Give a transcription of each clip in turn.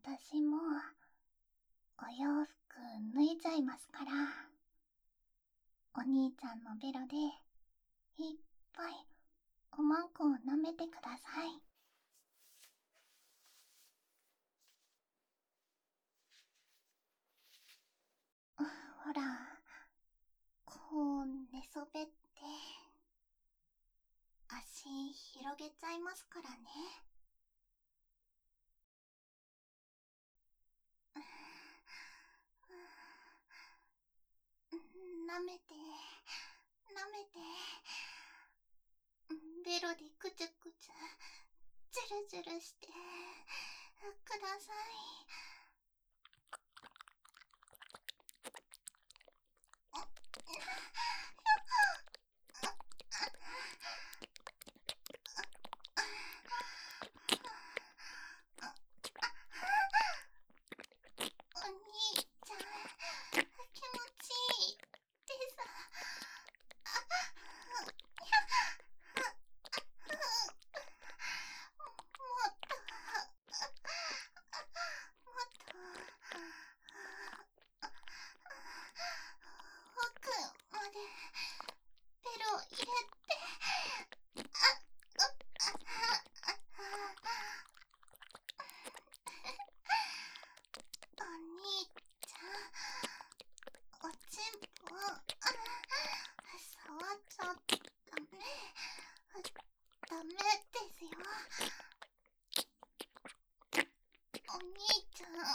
私もお洋服脱いじゃいますから、お兄ちゃんのベロでいっぱいおまんこを舐めてください。ほら、こう寝そべって足広げちゃいますからね。舐めて舐めて、ベロでくちゅくちゅジュルジュルしてください。お兄ちゃん、気持ちいいです。もっと奥までベロ入れて。お兄ちゃん、おちんぽ触っちゃダメですよ。お兄ちゃん、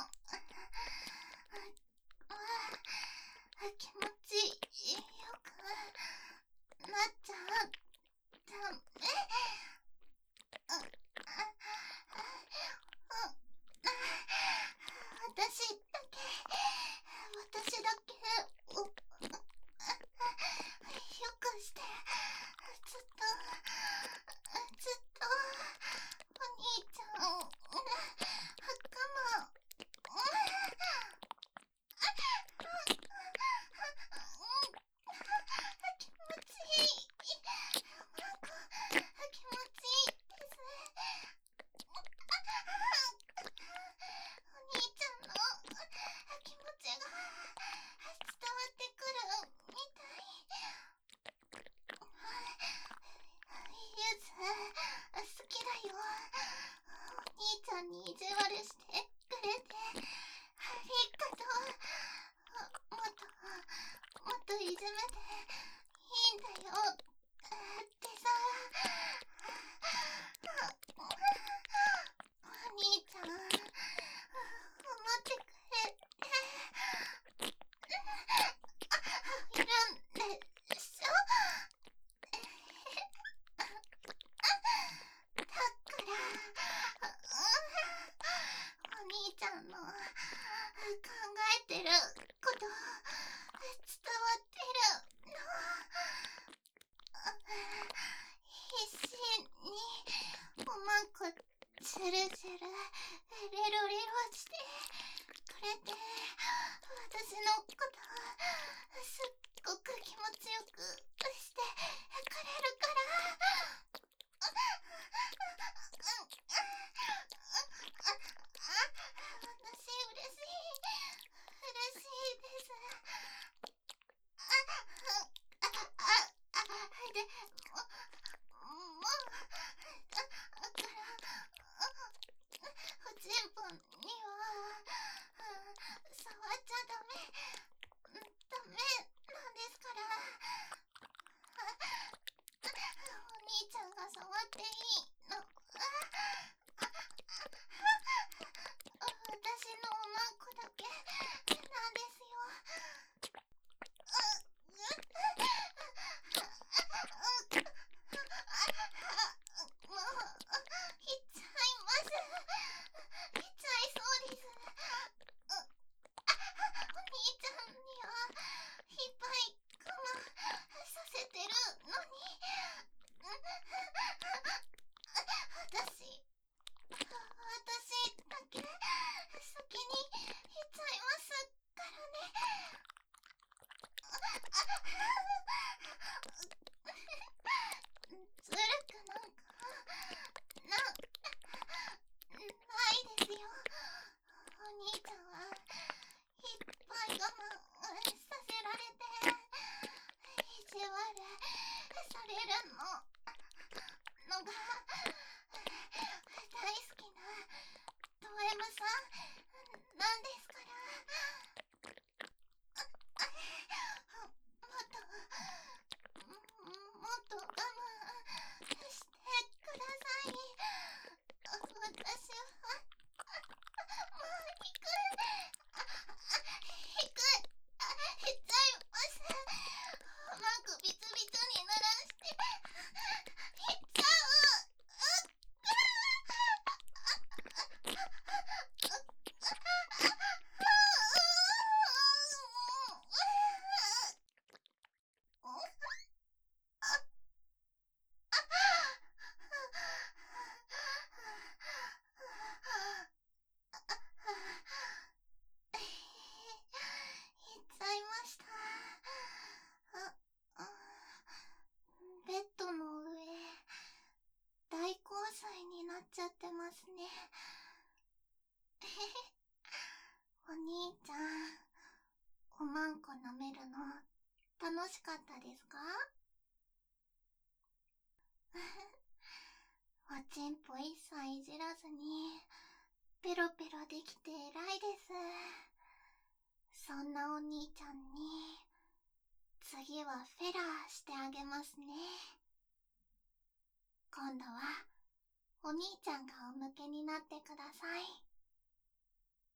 気持ちよくなっちゃダメ。私だけをよくして、ずっとお兄ちゃん我慢。気持ちいい。気持ちいいです。お兄ちゃんの気持ちが伝わってくるみたい。ゆず好きだよ。お兄ちゃんに意地悪してくれてありがとう。もっといじめていいんだよってさ。お兄ちゃん、思ってくれているんでしょ。だからお兄ちゃんの考えてること伝わってるの。必死におまんこジュルジュルレロレロしてくれて、私のことすっごく気持ちよくしてくれるから。私嬉しいです。でもだからおちんぽには触っちゃダメなんですから。お兄ちゃんが触っていいの。私のおまんこだけなんですよ。もういっちゃいます。いっちゃいそうです。お兄ちゃんにはいっぱい我慢させてるのに。 しかったですか？おちんぽ一切いじらずにペロペロできて偉いです。そんなお兄ちゃんに次はフェラーしてあげますね。今度はお兄ちゃんがお向けになってください。